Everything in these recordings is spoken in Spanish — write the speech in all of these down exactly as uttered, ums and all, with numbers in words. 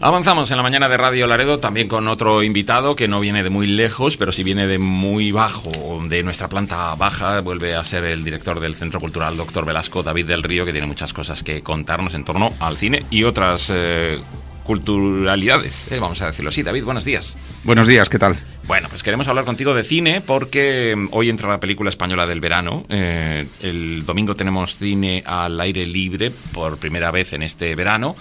Avanzamos en la mañana de Radio Laredo, también con otro invitado que no viene de muy lejos, pero sí viene de muy bajo, de nuestra planta baja. Vuelve a ser el director del Centro Cultural Doctor Velasco, David del Río, que tiene muchas cosas que contarnos en torno al cine y otras eh, culturalidades, eh, vamos a decirlo así. David, buenos días. Buenos días, ¿qué tal? Bueno, pues queremos hablar contigo de cine porque hoy entra la película española del verano. Eh, el domingo tenemos cine al aire libre por primera vez en este verano.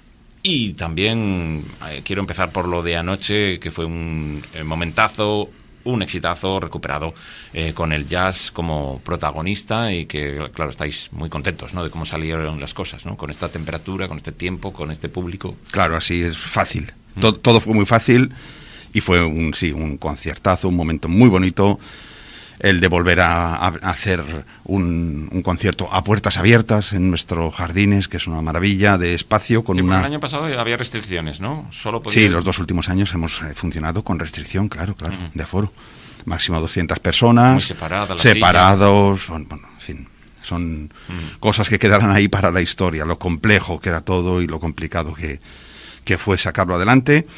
Y también eh, quiero empezar por lo de anoche, que fue un eh, momentazo, un exitazo recuperado eh, con el jazz como protagonista y que, claro, estáis muy contentos, ¿no?, de cómo salieron las cosas, ¿no?, con esta temperatura, con este tiempo, con este público. Claro, así es fácil. ¿Mm? Todo, todo fue muy fácil y fue un, sí, un conciertazo, un momento muy bonito. El de volver a, a hacer un, un concierto a puertas abiertas en nuestros jardines, que es una maravilla de espacio. Con sí, una... El año pasado había restricciones, ¿no? Solo podía... Sí, los dos últimos años hemos eh, funcionado con restricción, claro, claro, uh-huh. de aforo. Máximo doscientas personas. Muy separadas. Separados, bueno, bueno, en fin. Son uh-huh. cosas que quedarán ahí para la historia, lo complejo que era todo y lo complicado que, que fue sacarlo adelante.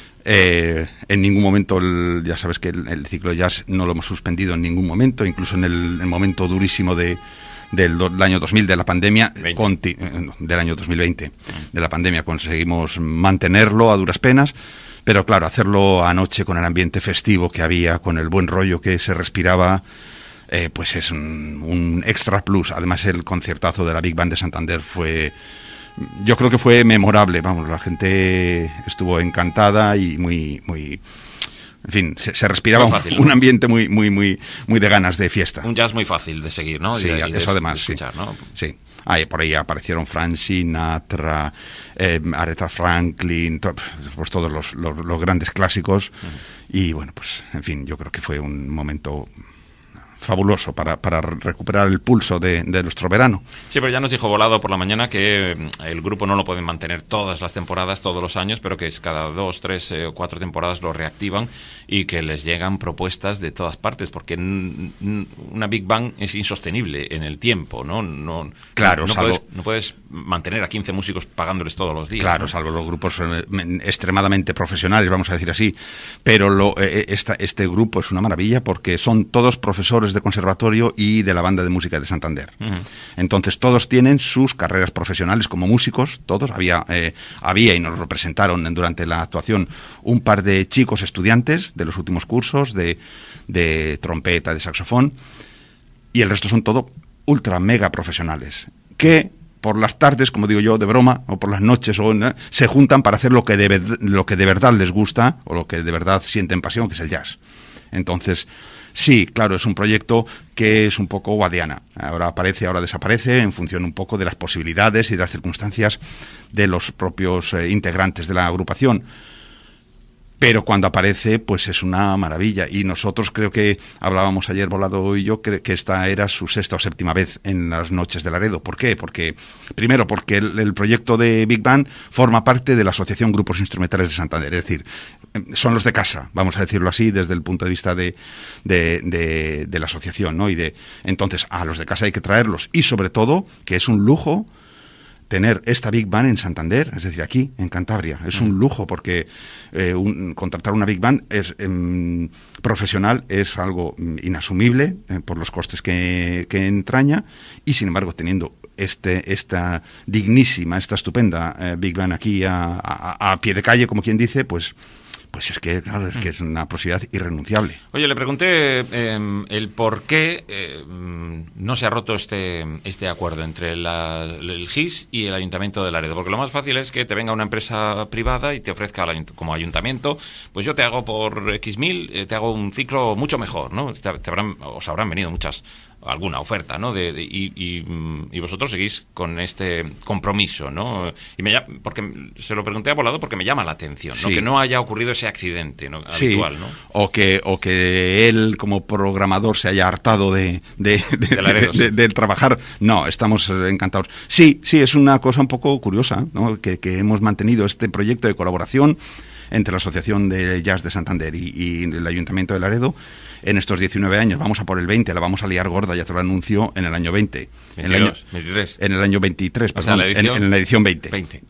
Eh, en ningún momento, el, ya sabes que el, el ciclo de jazz no lo hemos suspendido en ningún momento, incluso en el, el momento durísimo de, del, do, del año dos mil, de la pandemia, conti, del año dos mil veinte, de la pandemia, conseguimos mantenerlo a duras penas, pero claro, hacerlo anoche con el ambiente festivo que había, con el buen rollo que se respiraba, eh, pues es un, un extra plus. Además, el conciertazo de la Big Band de Santander fue... Yo creo que fue memorable, vamos, la gente estuvo encantada y muy, muy, en fin, se, se respiraba fácil, un, un ambiente muy, muy, muy, muy de ganas de fiesta. Un jazz muy fácil de seguir, ¿no? Sí, y de, y eso de, además, de escuchar, sí. ¿no? Sí. Ahí, por ahí aparecieron Frank Sinatra, eh, Aretha Franklin, to, pues todos los, los, los grandes clásicos. Uh-huh. Y bueno, pues, en fin, yo creo que fue un momento fabuloso para, para recuperar el pulso de, de nuestro verano. Sí, pero ya nos dijo Volado por la mañana que el grupo no lo pueden mantener todas las temporadas, todos los años, pero que es cada dos, tres o eh, cuatro temporadas lo reactivan y que les llegan propuestas de todas partes, porque n- n- una Big Bang es insostenible en el tiempo, ¿no? no claro, no, no, salvo... puedes, no puedes mantener a quince músicos pagándoles todos los días. Claro, ¿no? salvo los grupos eh, extremadamente profesionales, vamos a decir así, pero lo, eh, esta, este grupo es una maravilla porque son todos profesores de conservatorio y de la banda de música de Santander. Uh-huh. Entonces todos tienen sus carreras profesionales como músicos, todos. Había, eh, había y nos lo presentaron durante la actuación un par de chicos estudiantes de los últimos cursos de, de trompeta, de saxofón, y el resto son todo ultra mega profesionales que por las tardes, como digo yo, de broma, o por las noches, o ¿no?, se juntan para hacer lo que, de, lo que de verdad les gusta, o lo que de verdad sienten pasión, que es el jazz. Entonces, sí, claro, es un proyecto que es un poco guadiana. Ahora aparece, ahora desaparece, en función un poco de las posibilidades y de las circunstancias de los propios eh, integrantes de la agrupación. Pero cuando aparece, pues es una maravilla. Y nosotros, creo que hablábamos ayer, Volado y yo, que, que esta era su sexta o séptima vez en las noches de Laredo. ¿Por qué? Porque, primero, porque el, el proyecto de Big Band forma parte de la Asociación Grupos Instrumentales de Santander. Es decir, son los de casa, vamos a decirlo así, desde el punto de vista de, de, de, de la asociación, ¿no? Y de, entonces, a los de casa hay que traerlos. Y sobre todo, que es un lujo tener esta Big Band en Santander, es decir, aquí, en Cantabria. Es un lujo porque eh, un, contratar una Big Band es, eh, profesional es algo inasumible eh, por los costes que, que entraña, y sin embargo, teniendo este esta dignísima, esta estupenda eh, Big Band aquí a, a, a pie de calle, como quien dice, pues... Pues es que, claro, es que es una posibilidad irrenunciable. Oye, le pregunté eh, el por qué eh, no se ha roto este este acuerdo entre la, el G I S y el Ayuntamiento de Laredo. Porque lo más fácil es que te venga una empresa privada y te ofrezca como ayuntamiento, pues yo te hago por X mil, eh, te hago un ciclo mucho mejor, ¿no? Te, te habrán, os habrán venido muchas... alguna oferta, ¿no? De, de, y, y, y vosotros seguís con este compromiso, ¿no? Y me porque se lo pregunté a Volado porque me llama la atención, ¿no? Sí. Que no haya ocurrido ese accidente, ¿no?, habitual, sí. ¿no? O que o que él como programador se haya hartado de de, de, de, Laredo, de, sí. de, de trabajar. No, estamos encantados. Sí, sí, es una cosa un poco curiosa, ¿no? Que, que hemos mantenido este proyecto de colaboración entre la Asociación de Jazz de Santander y, y el Ayuntamiento de Laredo en estos diecinueve años. Vamos a por el veinte, la vamos a liar gorda, ya te lo anuncio, en el año veinte. veintidós, en el año veintitrés. En el año veintitrés, perdón, o sea, la edición, en, en la edición veinte. veinte.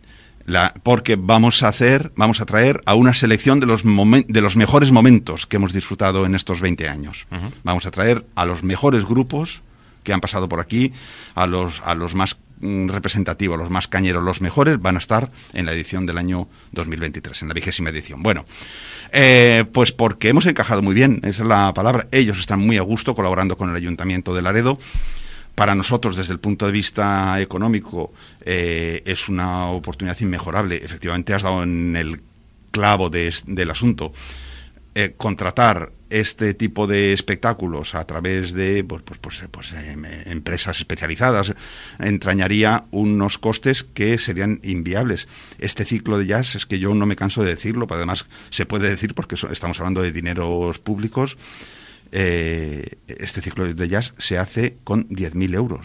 La, porque vamos a hacer, vamos a traer a una selección de los momen, de los mejores momentos que hemos disfrutado en estos veinte años. Uh-huh. Vamos a traer a los mejores grupos que han pasado por aquí, a los a los más mm, representativos, los más cañeros, los mejores van a estar en la edición del año dos mil veintitrés, en la vigésima edición. Bueno, eh, pues porque hemos encajado muy bien, esa es la palabra. Ellos están muy a gusto colaborando con el Ayuntamiento de Laredo. Para nosotros, desde el punto de vista económico, eh, es una oportunidad inmejorable. Efectivamente, has dado en el clavo de, del asunto. Eh, contratar este tipo de espectáculos a través de pues, pues, pues, pues, eh, empresas especializadas entrañaría unos costes que serían inviables. Este ciclo de jazz, es que yo no me canso de decirlo, pero además se puede decir porque so, estamos hablando de dineros públicos. Eh, este ciclo de jazz se hace con diez mil euros.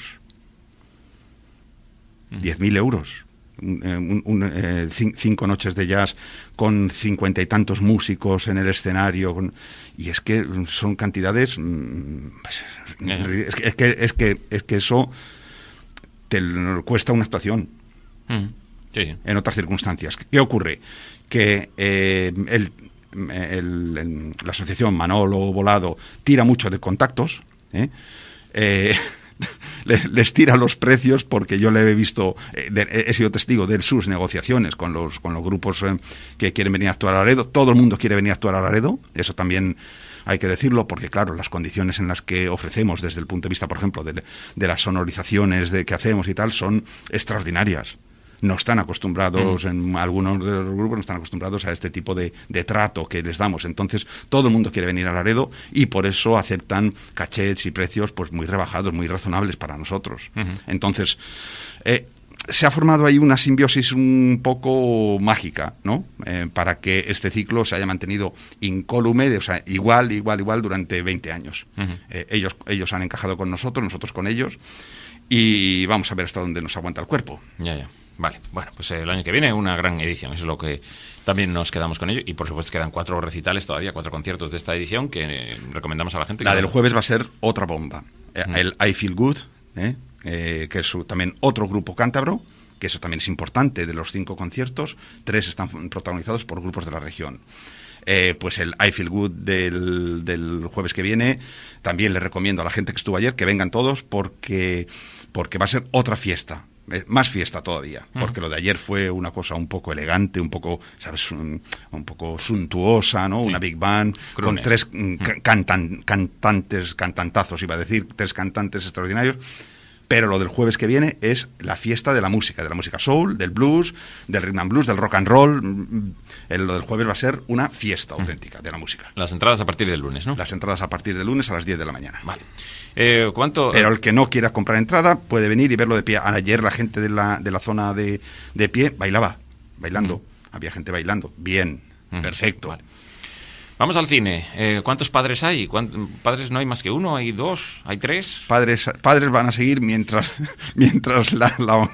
Mm. diez mil euros. Un, un, eh, cinco noches de jazz con cincuenta y tantos músicos en el escenario. Con, y es que son cantidades... Mm, es, que, es, que, es, que, es que eso te cuesta una actuación. Mm. Sí. En otras circunstancias. ¿Qué ocurre? Que eh, el... El, el, la asociación Manolo Volado tira mucho de contactos, ¿eh? Eh, les, les tira los precios porque yo le he visto, eh, de, he sido testigo de sus negociaciones con los con los grupos eh, que quieren venir a actuar a Laredo. Todo el mundo quiere venir a actuar a Laredo, eso también hay que decirlo, porque claro, las condiciones en las que ofrecemos desde el punto de vista, por ejemplo, de, de las sonorizaciones de que hacemos y tal, son extraordinarias. No están acostumbrados, mm. en algunos de los grupos no están acostumbrados a este tipo de, de trato que les damos. Entonces, todo el mundo quiere venir a Laredo y por eso aceptan cachets y precios pues muy rebajados, muy razonables para nosotros. Uh-huh. Entonces, eh, se ha formado ahí una simbiosis un poco mágica, ¿no? Eh, para que este ciclo se haya mantenido incólume, o sea, igual, igual, igual durante veinte años. Uh-huh. Eh, ellos, ellos han encajado con nosotros, nosotros con ellos, y vamos a ver hasta dónde nos aguanta el cuerpo. Ya, ya. Vale, bueno, pues el año que viene una gran edición, eso es lo que también nos quedamos con ello, y por supuesto quedan cuatro recitales todavía, cuatro conciertos de esta edición que eh, recomendamos a la gente. La que del no... jueves va a ser otra bomba, eh, mm. el I Feel Good, eh, eh, que es también otro grupo cántabro, que eso también es importante. De los cinco conciertos, tres están protagonizados por grupos de la región. Eh, pues el I Feel Good del, del jueves que viene, también le recomiendo a la gente que estuvo ayer que vengan todos porque, porque va a ser otra fiesta. Más fiesta todavía, porque mm. lo de ayer fue una cosa un poco elegante, un poco, ¿sabes? Un, un poco suntuosa, ¿no? Sí. Una big band Crooner. Con tres mm. cantan, cantantes, cantantazos, iba a decir, tres cantantes extraordinarios. Pero lo del jueves que viene es la fiesta de la música, de la música soul, del blues, del rhythm and blues, del rock and roll. El, lo del jueves va a ser una fiesta mm. auténtica de la música. Las entradas a partir del lunes, ¿no? Las entradas a partir del lunes a las diez de la mañana. Vale. Eh, ¿cuánto? Pero el que no quiera comprar entrada puede venir y verlo de pie. Ayer la gente de la, de la zona de, de pie bailaba, bailando. Mm. Había gente bailando. Bien, mm. perfecto. Vale. Vamos al cine. Eh, ¿Cuántos padres hay? ¿Cuántos padres no hay más que uno? ¿Hay dos? ¿Hay tres? Padres padres van a seguir mientras mientras la... la...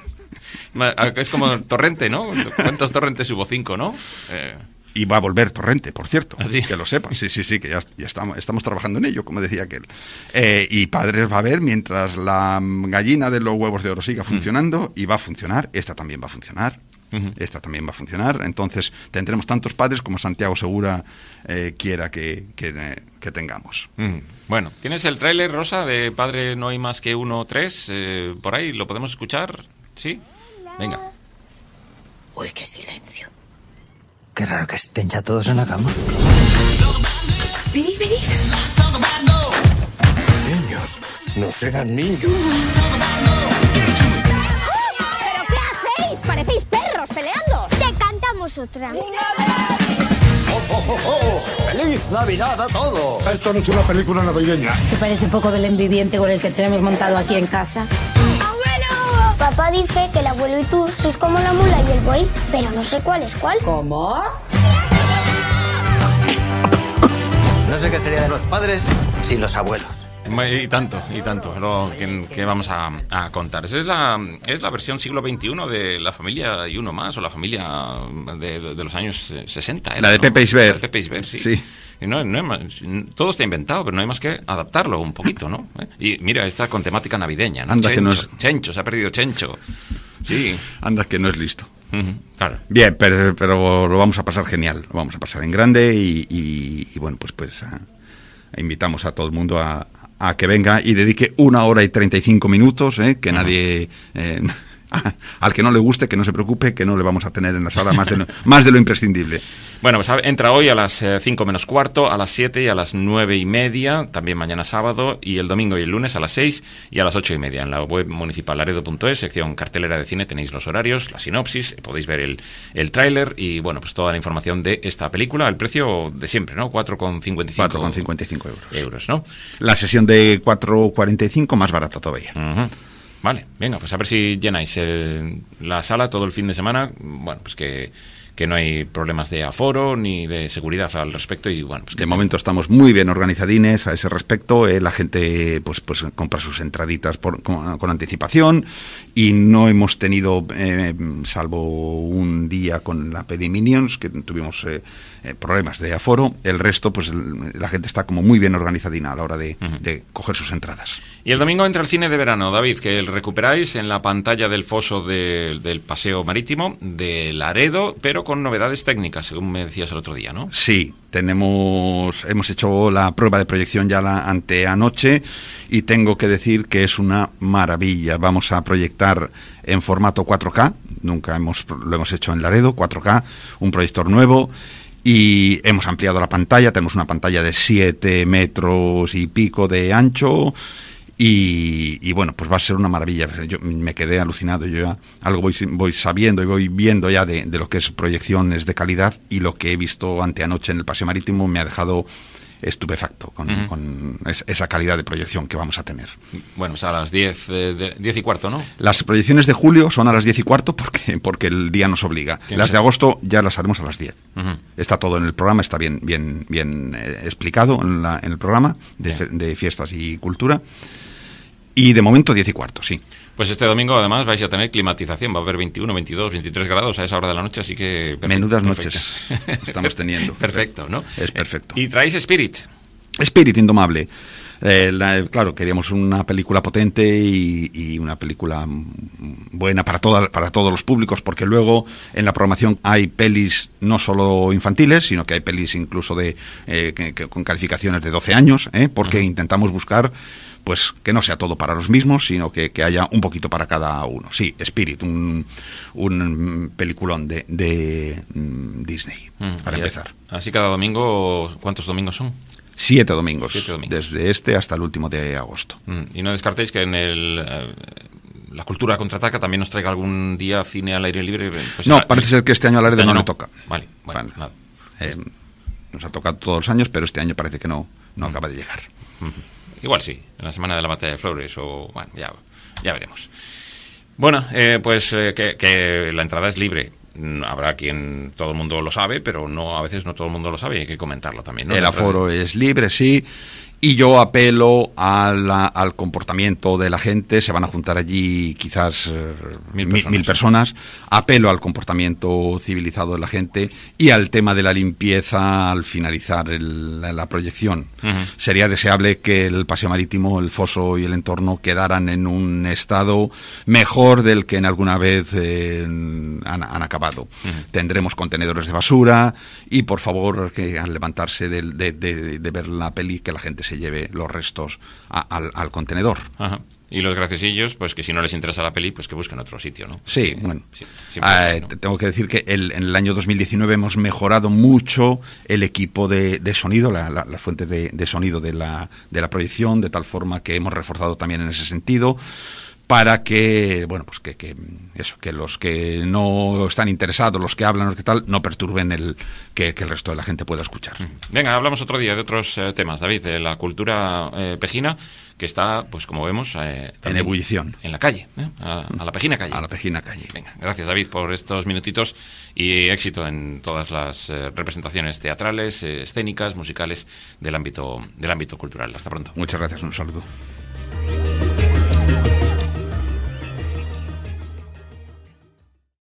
Es como Torrente, ¿no? ¿Cuántos Torrentes hubo? Cinco, ¿no? Eh... Y va a volver Torrente, por cierto, ¿Ah, sí? Que lo sepas. Sí, sí, sí, que ya, ya estamos, estamos trabajando en ello, como decía aquel. Eh, y padres va a haber mientras la gallina de los huevos de oro siga funcionando, mm. y va a funcionar. Esta también va a funcionar. Esta también va a funcionar. Entonces tendremos tantos padres como Santiago Segura eh, quiera que, que, que tengamos. Mm. Bueno, ¿tienes el tráiler, Rosa, de Padre no hay más que uno, tres? Eh, por ahí, ¿lo podemos escuchar? ¿Sí? Venga. Uy, qué silencio. Qué raro que estén ya todos en la cama. Venid, venid. Niños, no serán niños. Parecéis perros peleando. Te cantamos otra. ¡Oh, oh, oh, oh! ¡Feliz Navidad a todos! Esto no es una película navideña. ¿Te parece poco Belén viviente con el que tenemos montado aquí en casa? ¡Abuelo! Papá dice que el abuelo y tú sois como la mula y el buey, pero no sé cuál es cuál. ¿Cómo? No sé qué sería de los padres sin los abuelos. Y tanto, y tanto, lo que, que vamos a, a contar. Esa es la, es la versión siglo veintiuno de La familia y uno más, o La familia de, de, de los años sesenta. Era, la de ¿no? Pepe Isbert. La de Pepe Isbert, sí. sí. Y no, no hay más, todo está inventado, pero no hay más que adaptarlo un poquito, ¿no? Y mira, esta con temática navideña, ¿no? Anda Chencho, que no es... Chencho, se ha perdido Chencho. Sí. Anda que no es listo. Uh-huh, claro. Bien, pero, pero lo vamos a pasar genial, lo vamos a pasar en grande y, y, y bueno, pues pues a, a invitamos a todo el mundo a, a que venga y dedique una hora y treinta y cinco minutos, ¿eh? que uh-huh. nadie... Eh, al que no le guste, que no se preocupe, que no le vamos a tener en la sala más de lo, más de lo imprescindible. Bueno, pues entra hoy a las cinco menos cuarto, a las siete y a las nueve y media, también mañana sábado, y el domingo y el lunes a las seis y a las ocho y media. En la web municipal laredo punto es, sección cartelera de cine, tenéis los horarios, la sinopsis, podéis ver el, el tráiler y, bueno, pues toda la información de esta película. El precio de siempre, ¿no? cuatro con cincuenta y cinco cuatro con cincuenta y cinco euros. euros, ¿no? La sesión de cuatro con cuarenta y cinco más barata todavía. Uh-huh. Vale, venga, pues a ver si llenáis el, la sala todo el fin de semana. Bueno, pues que, que no hay problemas de aforo ni de seguridad al respecto y bueno, pues que de momento estamos muy bien organizadines a ese respecto. Eh, la gente pues pues compra sus entraditas por, con, con anticipación y no hemos tenido, eh, salvo un día con la peli Minions, que tuvimos eh, eh, problemas de aforo. El resto, pues el, la gente está como muy bien organizadina a la hora de, uh-huh. de coger sus entradas. Y el domingo entra el cine de verano, David, que recuperáis en la pantalla del foso de, del paseo marítimo de Laredo, pero con novedades técnicas, según me decías el otro día, ¿no? Sí, tenemos, hemos hecho la prueba de proyección ya la anteanoche y tengo que decir que es una maravilla. Vamos a proyectar en formato cuatro K, nunca hemos lo hemos hecho en Laredo, cuatro K, un proyector nuevo. Y hemos ampliado la pantalla, tenemos una pantalla de siete metros y pico de ancho y, y bueno, pues va a ser una maravilla. Yo me quedé alucinado, yo ya algo voy, voy sabiendo y voy viendo ya de, de lo que es proyecciones de calidad y lo que he visto anteanoche en el Paseo Marítimo me ha dejado estupefacto con, uh-huh. con es, esa calidad de proyección que vamos a tener. Bueno, pues a las diez, eh, de, diez y cuarto, ¿no? Las proyecciones de julio son a las diez y cuarto porque, porque el día nos obliga. Las de agosto ya las haremos a las diez. Uh-huh. Está todo en el programa, está bien bien bien eh, explicado en, la, en el programa de, fe, de fiestas y cultura. Y de momento diez y cuarto, sí. Pues este domingo además vais a tener climatización, va a haber veintiuno, veintidós, veintitrés grados a esa hora de la noche, así que... Perfecto, menudas perfecto. noches estamos teniendo. Perfecto, ¿no? Es perfecto. Y traéis Spirit. Spirit, Indomable. Eh, la, claro, queríamos una película potente y, y una película buena para, toda, para todos los públicos, porque luego en la programación hay pelis no solo infantiles, sino que hay pelis incluso de eh, que, que, con calificaciones de doce años, ¿eh? porque uh-huh. intentamos buscar pues que no sea todo para los mismos, sino que, que haya un poquito para cada uno. Sí, Spirit, un, un peliculón de, de um, Disney, mm, para empezar. Así cada domingo, ¿cuántos domingos son? Siete domingos, Siete domingos, desde este hasta el último de agosto. Mm, y no descartéis que en el... Eh, la cultura contraataca también nos traiga algún día cine al aire libre. Pues no, a, parece ser que este año al aire este no, no le toca. Vale, bueno, bueno nada. Eh, nos ha tocado todos los años, pero este año parece que no, no mm. acaba de llegar. Mm-hmm. Igual sí, en la semana de la batalla de Flores o... Bueno, ya, ya veremos. Bueno, eh, pues eh, que, que la entrada es libre. Habrá quien todo el mundo lo sabe, pero no a veces no todo el mundo lo sabe y hay que comentarlo también, ¿no? El aforo es libre, sí. Y yo apelo a la, al comportamiento de la gente. Se van a juntar allí quizás eh, mil, personas, mil personas. Apelo al comportamiento civilizado de la gente y al tema de la limpieza al finalizar el, la, la proyección. Uh-huh. Sería deseable que el paseo marítimo, el foso y el entorno quedaran en un estado mejor del que en alguna vez eh, han, han acabado. Uh-huh. Tendremos contenedores de basura y, por favor, que al levantarse de, de, de, de ver la peli, que la gente se lleve los restos a, al, al contenedor. Ajá. Y los graciosillos, pues que si no les interesa la peli, pues que busquen otro sitio, ¿no? Sí, que, bueno. Sí, eh, bueno. Tengo que decir que el, en el año dos mil diecinueve hemos mejorado mucho el equipo de, de sonido, la, la, las fuentes de, de sonido de la, de la proyección, de tal forma que hemos reforzado también en ese sentido, para que, bueno, pues que, que eso, que los que no están interesados, los que hablan, los que tal, no perturben el que, que el resto de la gente pueda escuchar. Venga, hablamos otro día de otros eh, temas, David, de la cultura eh, pejina, que está, pues como vemos, eh, en ebullición. En la calle, ¿eh? a, a la Pejina Calle. A la Pejina Calle. Venga, gracias, David, por estos minutitos y éxito en todas las eh, representaciones teatrales, eh, escénicas, musicales del ámbito, del ámbito cultural. Hasta pronto. Muchas gracias, un saludo.